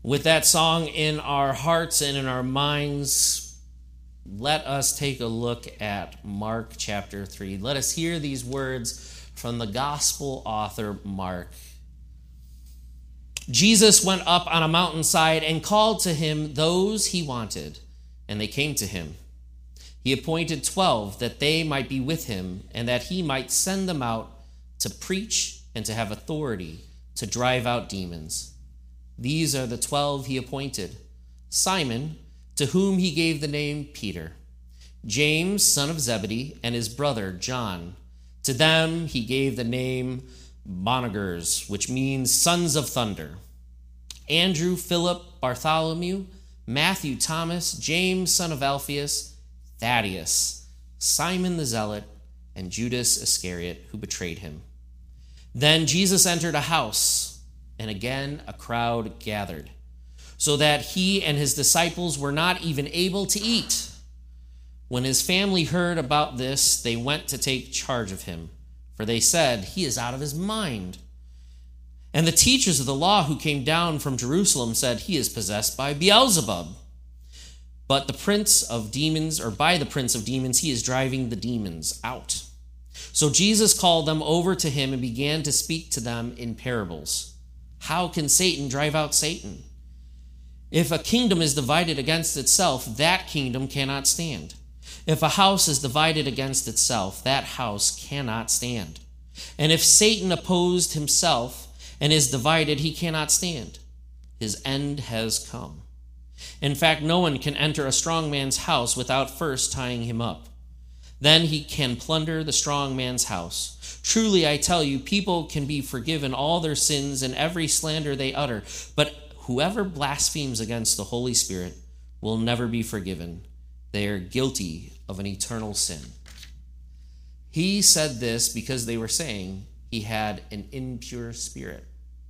With that song in our hearts and in our minds, let us take a look at Mark chapter 3. Let us hear these words from the gospel author Mark. Jesus went up on a mountainside and called to him those he wanted, and they came to him. He appointed 12 that they might be with him and that he might send them out to preach and to have authority to drive out demons. These are the 12 he appointed: Simon, to whom he gave the name Peter; James, son of Zebedee, and his brother John. To them he gave the name Boanerges, which means sons of thunder; Andrew, Philip, Bartholomew, Matthew, Thomas, James, son of Alphaeus, Thaddeus, Simon the Zealot, and Judas Iscariot, who betrayed him. Then Jesus entered a house, and again a crowd gathered, so that he and his disciples were not even able to eat. When his family heard about this, they went to take charge of him, for they said, "He is out of his mind." And the teachers of the law who came down from Jerusalem said, "He is possessed by Beelzebub. But by the prince of demons, he is driving the demons out." So Jesus called them over to him and began to speak to them in parables. "How can Satan drive out Satan? If a kingdom is divided against itself, that kingdom cannot stand. If a house is divided against itself, that house cannot stand. And if Satan opposed himself and is divided, he cannot stand. His end has come. In fact, no one can enter a strong man's house without first tying him up. Then he can plunder the strong man's house. Truly, I tell you, people can be forgiven all their sins and every slander they utter, but whoever blasphemes against the Holy Spirit will never be forgiven. They are guilty of an eternal sin." He said this because they were saying he had an impure spirit.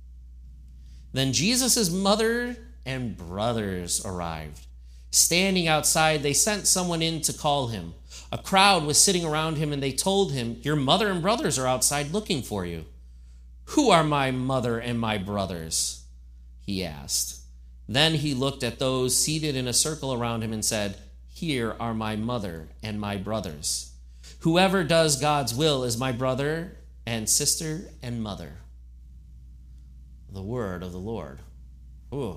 Then Jesus' mother and brothers arrived. Standing outside, they sent someone in to call him. A crowd was sitting around him, and they told him, "Your mother and brothers are outside looking for you." "Who are my mother and my brothers?" he asked. Then he looked at those seated in a circle around him and said, "Here are my mother and my brothers. Whoever does God's will is my brother and sister and mother." The word of the Lord. Ooh.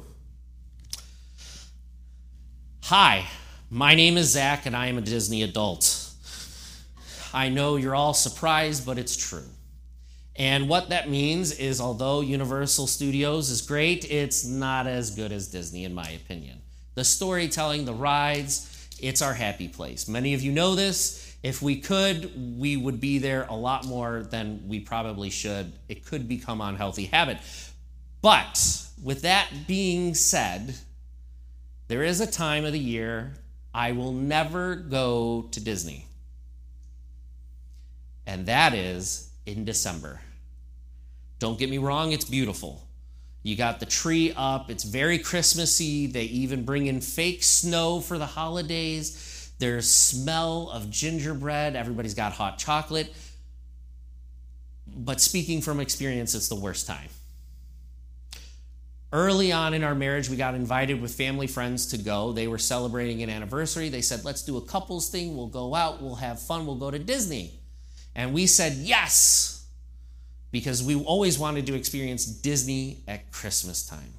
Hi, my name is Zach, and I am a Disney adult. I know you're all surprised, but it's true. And what that means is, although Universal Studios is great, it's not as good as Disney, in my opinion. The storytelling, the rides, it's our happy place. Many of you know this. If we could, we would be there a lot more than we probably should. It could become an unhealthy habit. But with that being said, there is a time of the year I will never go to Disney. And that is in December. Don't get me wrong, it's beautiful. You got the tree up, it's very Christmassy. They even bring in fake snow for the holidays. There's smell of gingerbread. Everybody's got hot chocolate. But speaking from experience, it's the worst time. Early on in our marriage, we got invited with family friends to go. They were celebrating an anniversary. They said, "Let's do a couples thing. We'll go out. We'll have fun. We'll go to Disney." And we said yes, because we always wanted to experience Disney at Christmas time.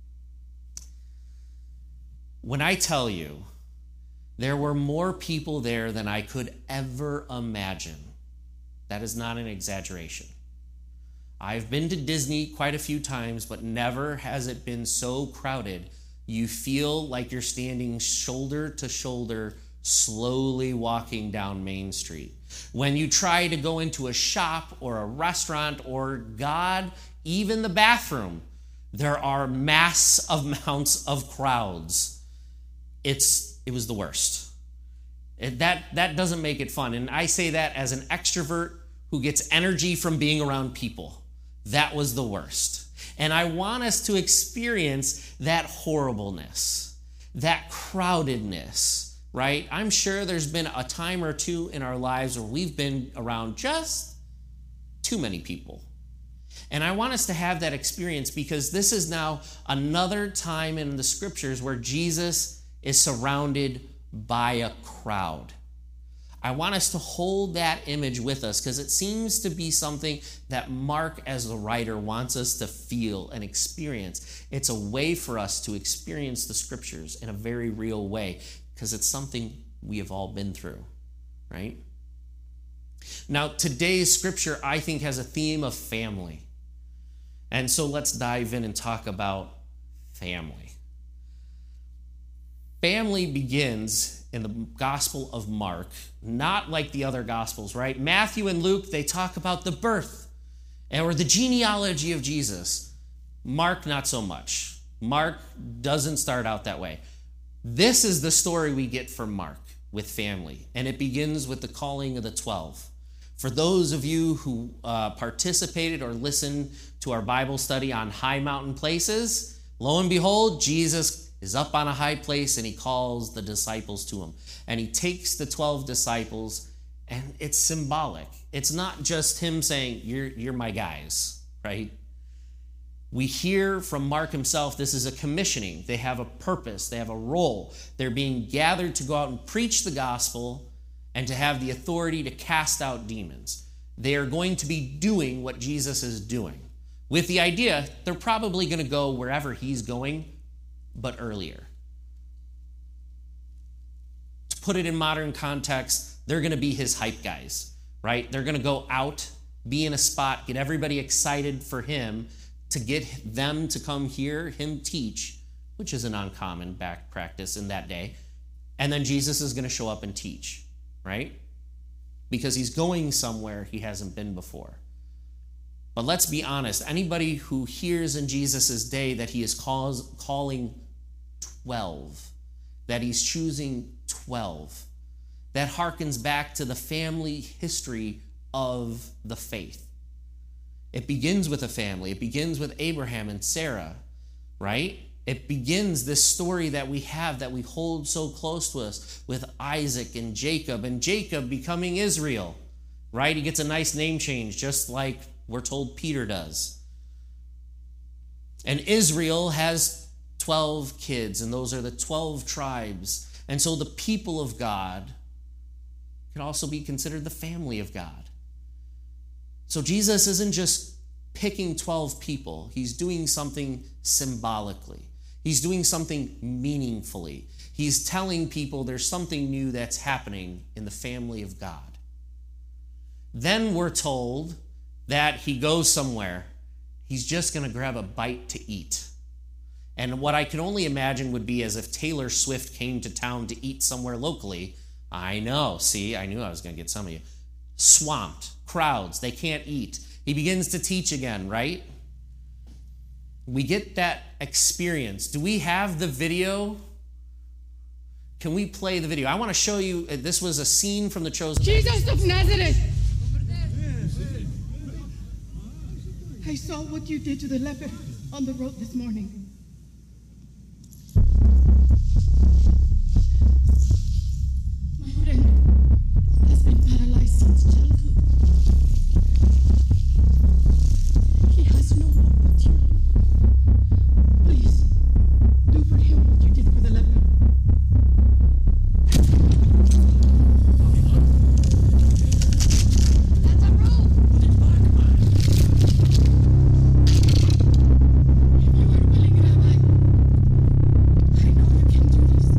When I tell you, there were more people there than I could ever imagine, that is not an exaggeration. I've been to Disney quite a few times, but never has it been so crowded. You feel like you're standing shoulder to shoulder, slowly walking down Main Street. When you try to go into a shop or a restaurant or, God, even the bathroom, there are mass amounts of crowds. It was the worst. That doesn't make it fun. And I say that as an extrovert who gets energy from being around people. That was the worst. And I want us to experience that horribleness, that crowdedness, right? I'm sure there's been a time or two in our lives where we've been around just too many people. And I want us to have that experience because this is now another time in the scriptures where Jesus is surrounded by a crowd. I want us to hold that image with us because it seems to be something that Mark, as the writer, wants us to feel and experience. It's a way for us to experience the scriptures in a very real way because it's something we have all been through, right? Now, today's scripture, I think, has a theme of family. And so let's dive in and talk about family. Family begins in the Gospel of Mark, not like the other Gospels, right? Matthew and Luke, they talk about the birth or the genealogy of Jesus. Mark, not so much. Mark doesn't start out that way. This is the story we get from Mark with family, and it begins with the calling of the 12. For those of you who participated or listened to our Bible study on high mountain places, lo and behold, Jesus is up on a high place and he calls the disciples to him. And he takes the 12 disciples, and it's symbolic. It's not just him saying, you're my guys, right? We hear from Mark himself, this is a commissioning. They have a purpose. They have a role. They're being gathered to go out and preach the gospel and to have the authority to cast out demons. They are going to be doing what Jesus is doing, with the idea they're probably going to go wherever he's going, but earlier. To put it in modern context, they're going to be his hype guys, right? They're going to go out, be in a spot, get everybody excited for him, to get them to come hear him teach, which is an uncommon back practice in that day. And then Jesus is going to show up and teach, right? Because he's going somewhere he hasn't been before. But let's be honest, anybody who hears in Jesus' day that he is calling 12, that he's choosing 12, that harkens back to the family history of the faith. It begins with a family. It begins with Abraham and Sarah, right? It begins this story that we have, that we hold so close to us, with Isaac and Jacob becoming Israel, right? He gets a nice name change, just like we're told Peter does. And Israel has 12 kids, and those are the 12 tribes. And so the people of God can also be considered the family of God. So Jesus isn't just picking 12 people. He's doing something symbolically. He's doing something meaningfully. He's telling people there's something new that's happening in the family of God. Then we're told that he goes somewhere. He's just going to grab a bite to eat. And what I can only imagine would be as if Taylor Swift came to town to eat somewhere locally. I know, see, I knew I was going to get some of you. Swamped, crowds, they can't eat. He begins to teach again, right? We get that experience. Do we have the video? Can we play the video? I want to show you, this was a scene from The Chosen. Jesus of Nazareth! I saw what you did to the leper on the road this morning. My friend has been paralyzed since childhood. He has no hope but you. Please, do for him what you did for the leper. That's a rope! Put it back, man. If you are willing, Rabbi, I know you can do this.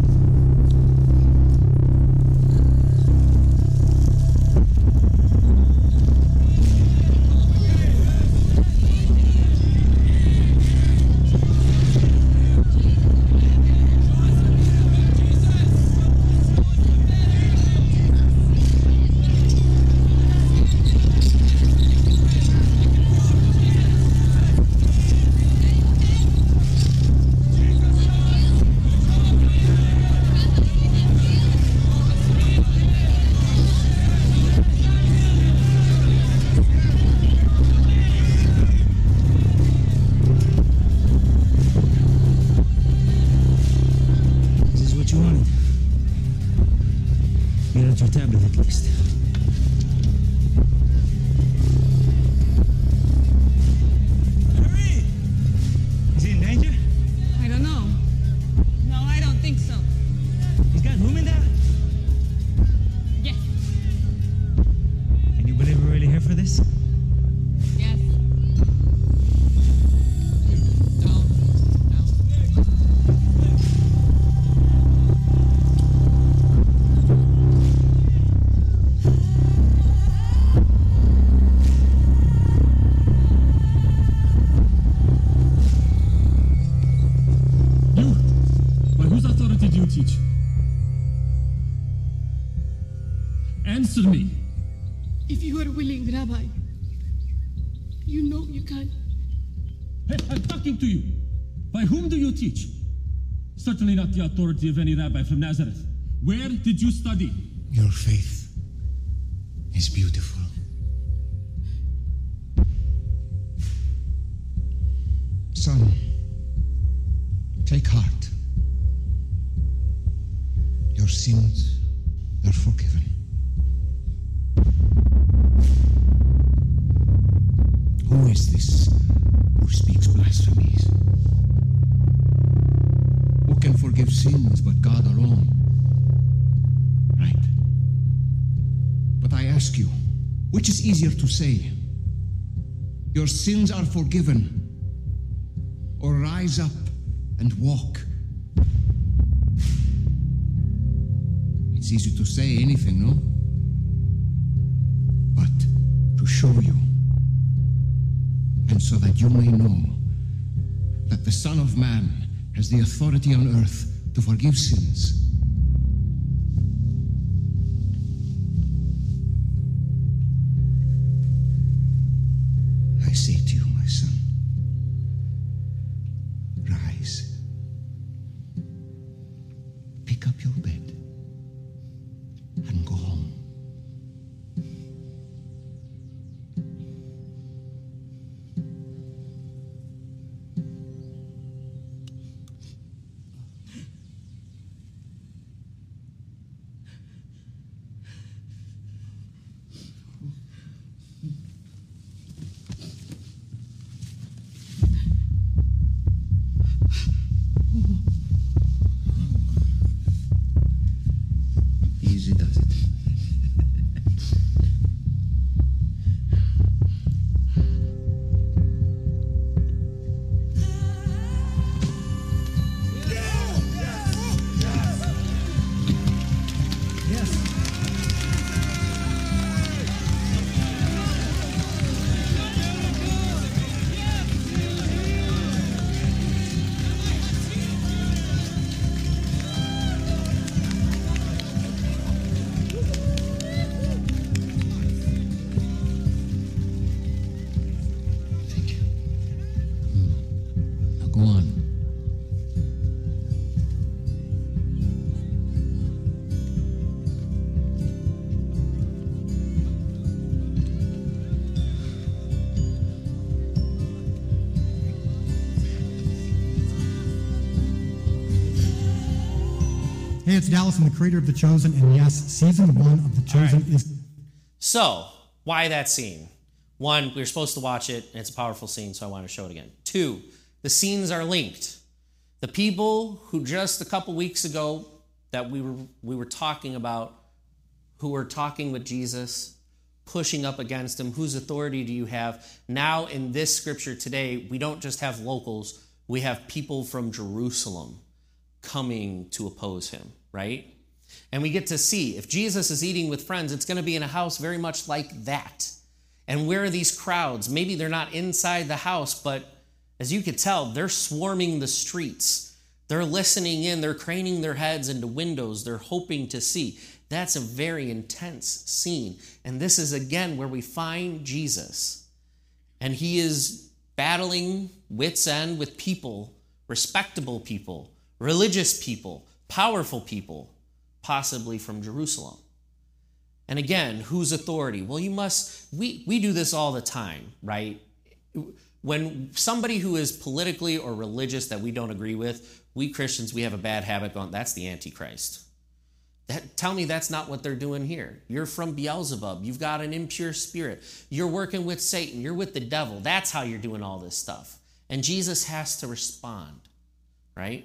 This is what you wanted. You got your tablet at least. teach? Answer me. If you are willing, Rabbi, you know you can. Hey, I'm talking to you. By whom do you teach? Certainly not the authority of any rabbi from Nazareth. Where did you study? Your faith is beautiful. Son, take heart. Your sins are forgiven. Who is this who speaks blasphemies? Who can forgive sins but God alone? Right. But I ask you, which is easier to say? Your sins are forgiven, or rise up and walk? It's easy to say anything, no? But to show you, and so that you may know that the Son of Man has the authority on earth to forgive sins. I say to you, my son, rise, pick up your bed, and go home. Easy does it. Thank you. Now go on. Hey, it's Dallas, I'm the creator of The Chosen, and yes, season 1 of The Chosen is... So, why that scene? One, we were supposed to watch it, and it's a powerful scene, so I want to show it again. Two, the scenes are linked. The people who just a couple weeks ago that we were talking about, who were talking with Jesus, pushing up against him, whose authority do you have? Now in this scripture today, we don't just have locals, we have people from Jerusalem coming to oppose him, right? And we get to see, if Jesus is eating with friends, it's going to be in a house very much like that. And where are these crowds? Maybe they're not inside the house, but as you could tell, they're swarming the streets. They're listening in, they're craning their heads into windows, they're hoping to see. That's a very intense scene. And this is again where we find Jesus. And he is battling wits end with people, respectable people, religious people, powerful people, possibly from Jerusalem. And again, whose authority? Well, we do this all the time, right? When somebody who is politically or religious that we don't agree with, we Christians, we have a bad habit going, that's the Antichrist. Tell me that's not what they're doing here. You're from Beelzebub. You've got an impure spirit. You're working with Satan. You're with the devil. That's how you're doing all this stuff. And Jesus has to respond, right?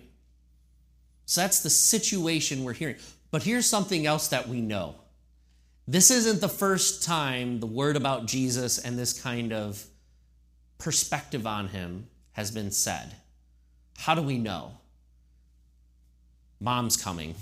So that's the situation we're hearing. But here's something else that we know. This isn't the first time the word about Jesus and this kind of perspective on him has been said. How do we know? Mom's coming.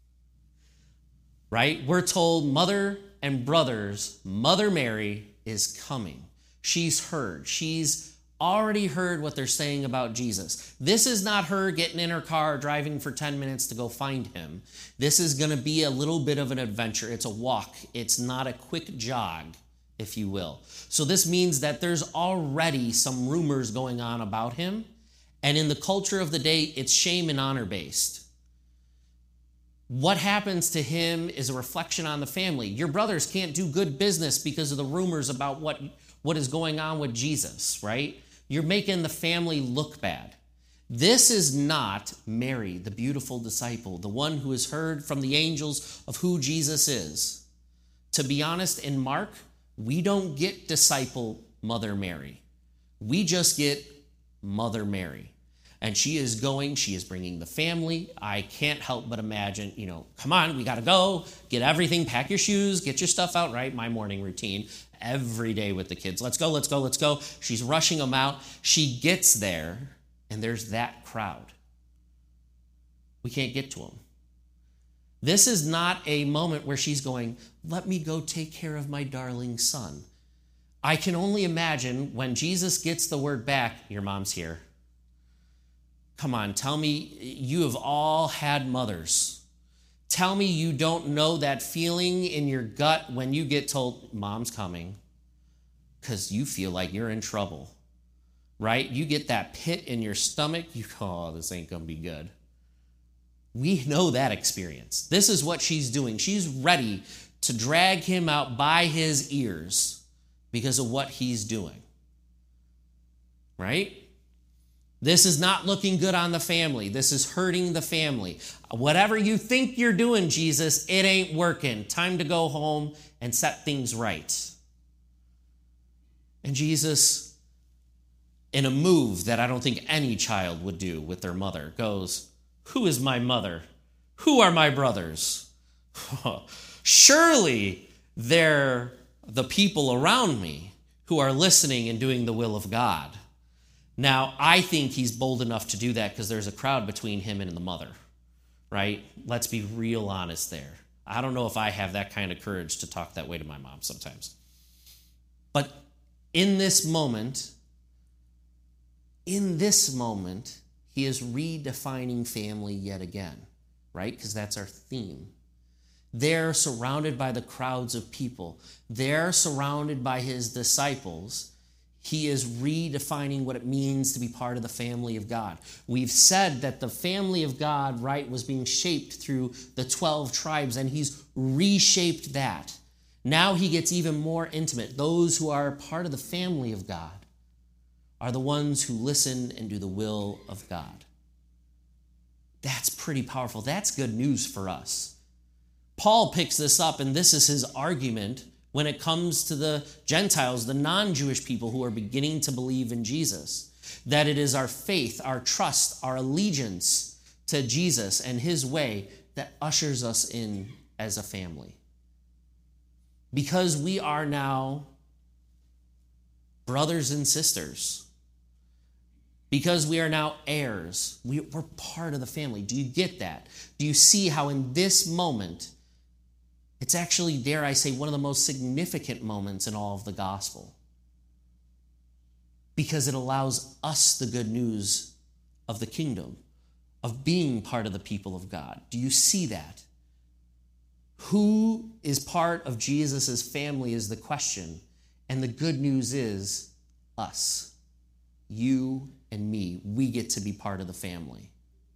Right? We're told mother and brothers, Mother Mary is coming. She's heard. She's already heard what they're saying about Jesus. This is not her getting in her car, driving for 10 minutes to go find him. This is going to be a little bit of an adventure. It's a walk. It's not a quick jog, if you will. So this means that there's already some rumors going on about him. And in the culture of the day, it's shame and honor based. What happens to him is a reflection on the family. Your brothers can't do good business because of the rumors about what is going on with Jesus, right? You're making the family look bad. This is not Mary, the beautiful disciple, the one who has heard from the angels of who Jesus is. To be honest, in Mark, we don't get disciple Mother Mary. We just get Mother Mary. And she is bringing the family. I can't help but imagine, come on, we got to go, get everything, pack your shoes, get your stuff out, right? My morning routine every day with the kids. Let's go, let's go, let's go. She's rushing them out. She gets there, and there's that crowd. We can't get to them. This is not a moment where she's going, let me go take care of my darling son. I can only imagine when Jesus gets the word back, your mom's here. Come on, tell me you have all had mothers. Tell me you don't know that feeling in your gut when you get told, mom's coming, because you feel like you're in trouble, right? You get that pit in your stomach. You go, oh, this ain't going to be good. We know that experience. This is what she's doing. She's ready to drag him out by his ears because of what he's doing, right? This is not looking good on the family. This is hurting the family. Whatever you think you're doing, Jesus, it ain't working. Time to go home and set things right. And Jesus, in a move that I don't think any child would do with their mother, goes, who is my mother? Who are my brothers? Surely they're the people around me who are listening and doing the will of God. Now, I think he's bold enough to do that because there's a crowd between him and the mother, right? Let's be real honest there. I don't know if I have that kind of courage to talk that way to my mom sometimes. But in this moment, he is redefining family yet again, right? Because that's our theme. They're surrounded by the crowds of people. They're surrounded by his disciples. He is redefining what it means to be part of the family of God. We've said that the family of God, right, was being shaped through the 12 tribes, and he's reshaped that. Now he gets even more intimate. Those who are part of the family of God are the ones who listen and do the will of God. That's pretty powerful. That's good news for us. Paul picks this up, and this is his argument when it comes to the Gentiles, the non-Jewish people who are beginning to believe in Jesus, that it is our faith, our trust, our allegiance to Jesus and his way that ushers us in as a family. Because we are now brothers and sisters. Because we are now heirs. We're part of the family. Do you get that? Do you see how in this moment, it's actually, dare I say, one of the most significant moments in all of the gospel? Because it allows us the good news of the kingdom, of being part of the people of God. Do you see that? Who is part of Jesus' family is the question. And the good news is us. You and me. We get to be part of the family.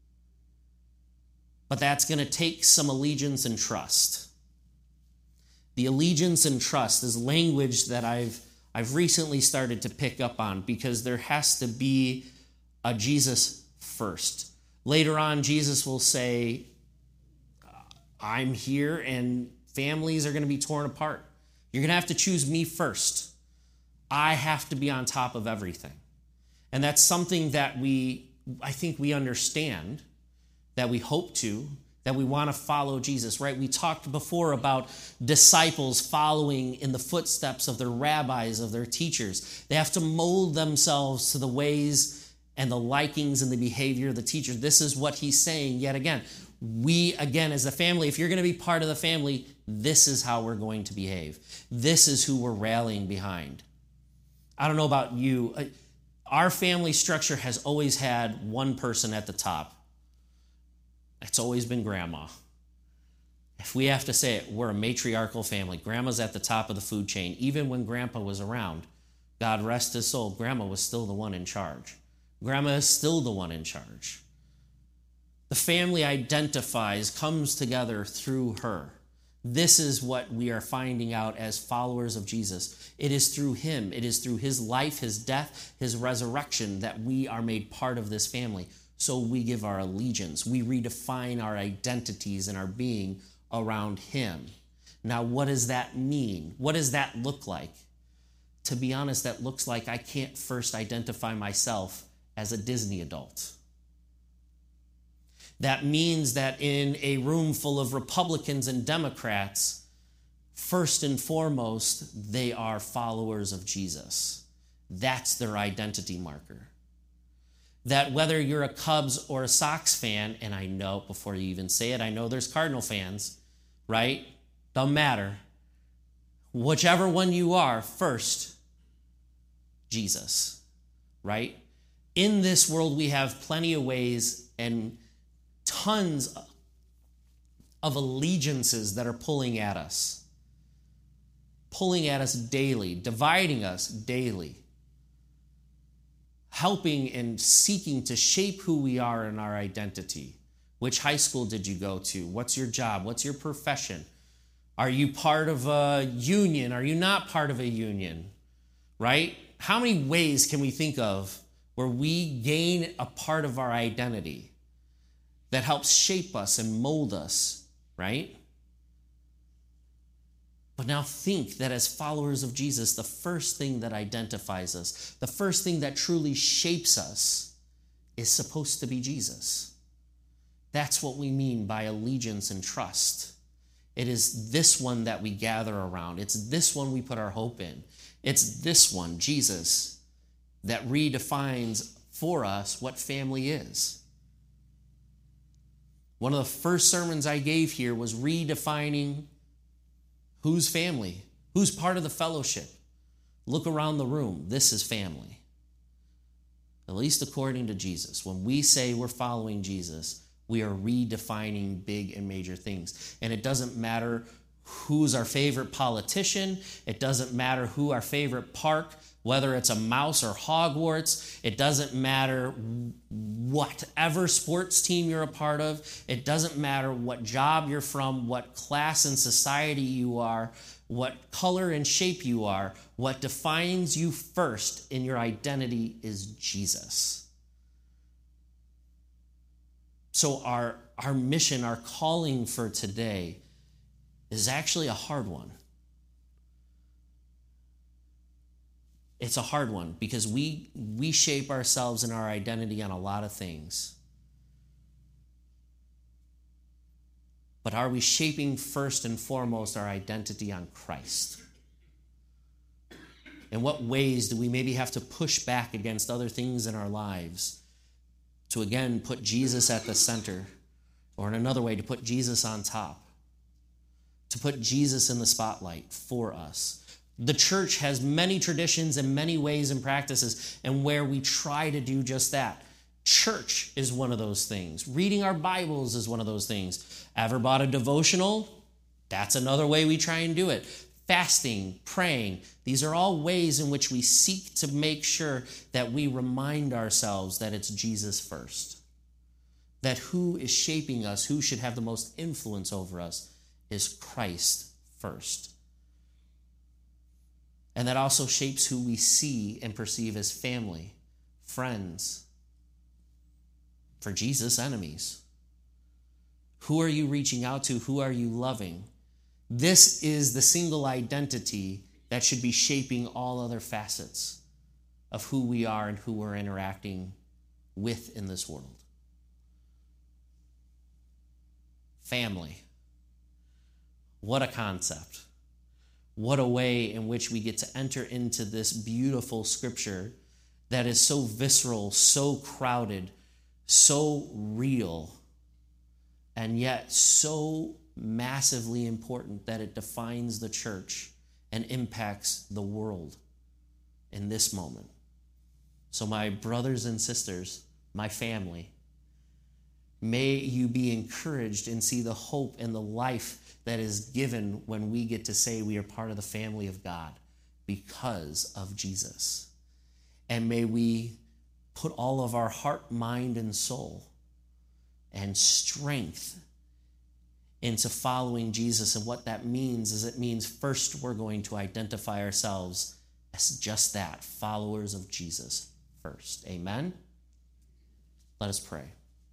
But that's going to take some allegiance and trust. The allegiance and trust is language that I've recently started to pick up on because there has to be a Jesus first. Later on, Jesus will say, I'm here and families are going to be torn apart. You're going to have to choose me first. I have to be on top of everything. And that's something that I think we understand, that we hope to, that we want to follow Jesus, right? We talked before about disciples following in the footsteps of their rabbis, of their teachers. They have to mold themselves to the ways and the likings and the behavior of the teacher. This is what he's saying yet again. We, again, as a family, if you're going to be part of the family, this is how we're going to behave. This is who we're rallying behind. I don't know about you. Our family structure has always had one person at the top. It's always been grandma. If we have to say it, we're a matriarchal family. Grandma's at the top of the food chain. Even when grandpa was around, God rest his soul, grandma was still the one in charge. Grandma is still the one in charge. The family identifies, comes together through her. This is what we are finding out as followers of Jesus. It is through him. It is through his life, his death, his resurrection that we are made part of this family. So we give our allegiance. We redefine our identities and our being around him. Now, what does that mean? What does that look like? To be honest, that looks like I can't first identify myself as a Disney adult. That means that in a room full of Republicans and Democrats, first and foremost, they are followers of Jesus. That's their identity marker. That whether you're a Cubs or a Sox fan, and I know, before you even say it, I know there's Cardinal fans, right? Doesn't matter. Whichever one you are, first, Jesus, right? In this world, we have plenty of ways and tons of allegiances that are pulling at us daily, dividing us daily, helping and seeking to shape who we are in our identity. Which high school did you go to? What's your job? What's your profession? Are you part of a union? Are you not part of a union? Right? How many ways can we think of where we gain a part of our identity that helps shape us and mold us, right? But now think that as followers of Jesus, the first thing that identifies us, the first thing that truly shapes us is supposed to be Jesus. That's what we mean by allegiance and trust. It is this one that we gather around. It's this one we put our hope in. It's this one, Jesus, that redefines for us what family is. One of the first sermons I gave here was redefining who's family, who's part of the fellowship. Look around the room. This is family. At least according to Jesus. When we say we're following Jesus, we are redefining big and major things. And it doesn't matter who's our favorite politician. It doesn't matter who our favorite park, whether it's a mouse or Hogwarts. It doesn't matter whatever sports team you're a part of. It doesn't matter what job you're from, what class in society you are, what color and shape you are. What defines you first in your identity is Jesus. So our mission, our calling for today is actually a hard one. It's a hard one because we shape ourselves and our identity on a lot of things. But are we shaping first and foremost our identity on Christ? In what ways do we maybe have to push back against other things in our lives to again put Jesus at the center, or in another way to put Jesus on top, to put Jesus in the spotlight for us? The church has many traditions and many ways and practices, and where we try to do just that. Church is one of those things. Reading our Bibles is one of those things. Ever bought a devotional? That's another way we try and do it. Fasting, praying, these are all ways in which we seek to make sure that we remind ourselves that it's Jesus first. That who is shaping us, who should have the most influence over us, is Christ first. And that also shapes who we see and perceive as family, friends, for Jesus, enemies. Who are you reaching out to? Who are you loving? This is the single identity that should be shaping all other facets of who we are and who we're interacting with in this world. Family. What a concept. What a way in which we get to enter into this beautiful scripture that is so visceral, so crowded, so real, and yet so massively important that it defines the church and impacts the world in this moment. So my brothers and sisters, my family, may you be encouraged and see the hope and the life that is given when we get to say we are part of the family of God because of Jesus. And may we put all of our heart, mind, and soul and strength into following Jesus. And what that means is it means first we're going to identify ourselves as just that, followers of Jesus first. Amen? Let us pray.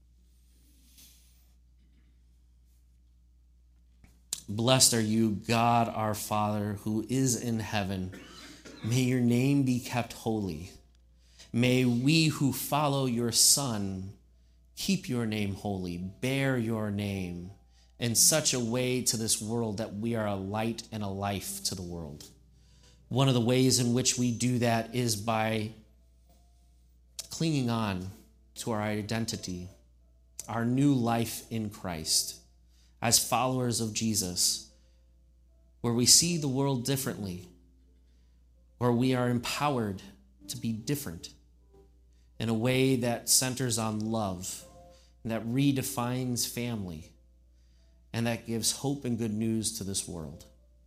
Blessed are you, God our Father, who is in heaven. May your name be kept holy. May we who follow your Son keep your name holy, bear your name in such a way to this world that we are a light and a life to the world. One of the ways in which we do that is by clinging on to our identity, our new life in Christ. As followers of Jesus, where we see the world differently, where we are empowered to be different in a way that centers on love, and that redefines family, and that gives hope and good news to this world.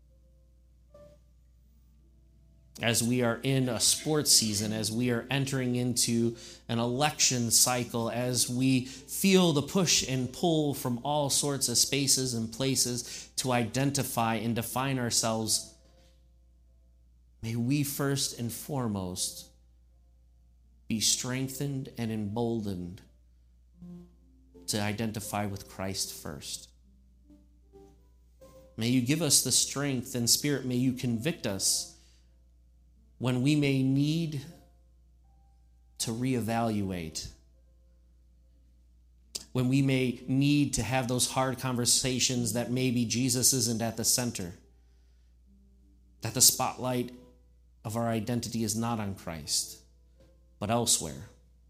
As we are in a sports season, as we are entering into an election cycle, as we feel the push and pull from all sorts of spaces and places to identify and define ourselves, may we first and foremost be strengthened and emboldened to identify with Christ first. May you give us the strength and Spirit, may you convict us when we may need to reevaluate, when we may need to have those hard conversations that maybe Jesus isn't at the center, that the spotlight of our identity is not on Christ, but elsewhere.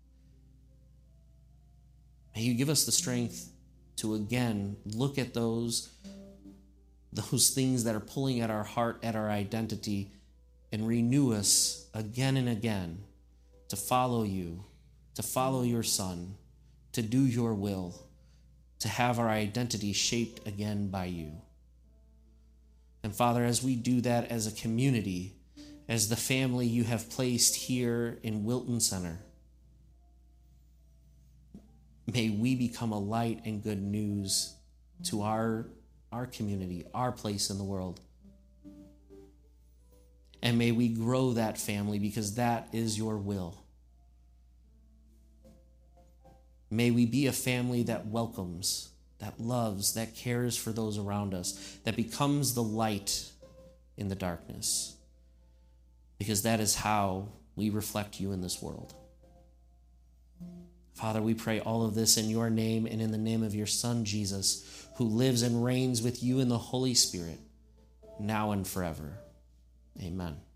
May you give us the strength to again look at those things that are pulling at our heart, at our identity, and renew us again and again to follow you, to follow your Son, to do your will, to have our identity shaped again by you. And Father, as we do that as a community, as the family you have placed here in Wilton Center, may we become a light and good news to our community, our place in the world. And may we grow that family because that is your will. May we be a family that welcomes, that loves, that cares for those around us, that becomes the light in the darkness. Because that is how we reflect you in this world. Father, we pray all of this in your name and in the name of your Son, Jesus, who lives and reigns with you in the Holy Spirit, now and forever. Amen.